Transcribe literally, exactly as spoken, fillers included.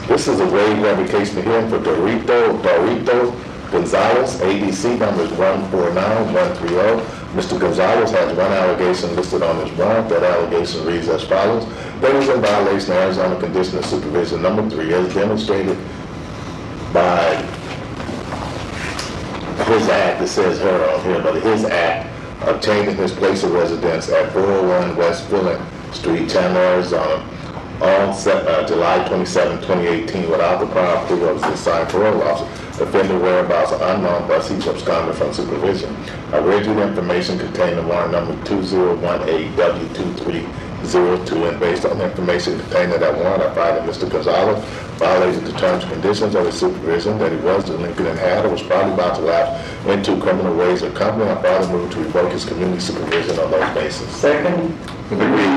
This is a waive revocation hearing for Dorito, Dorito Gonzalez. A D C number is one four nine one three zero. Mister Gonzalez has one allegation listed on his warrant. That allegation reads as follows. That is in violation of Arizona Condition of Supervision number three as demonstrated by his act. It says her on here, but his act obtained in his place of residence at four oh one West Fulton Street, Chandler, Arizona, on uh, July twenty-seventh, twenty eighteen, without the prior approval of the assigned parole officer. Offender whereabouts are unknown, thus he's absconded from supervision. I read you the information contained in warrant number two zero one eight W two three zero two, and based on the information contained in that warrant, I find that Mister Gonzalez violated the terms and conditions of his supervision, that he was delinquent and had or was probably about to lapse into criminal ways of company. I further move to revoke his community supervision on those bases. Second. Agreed.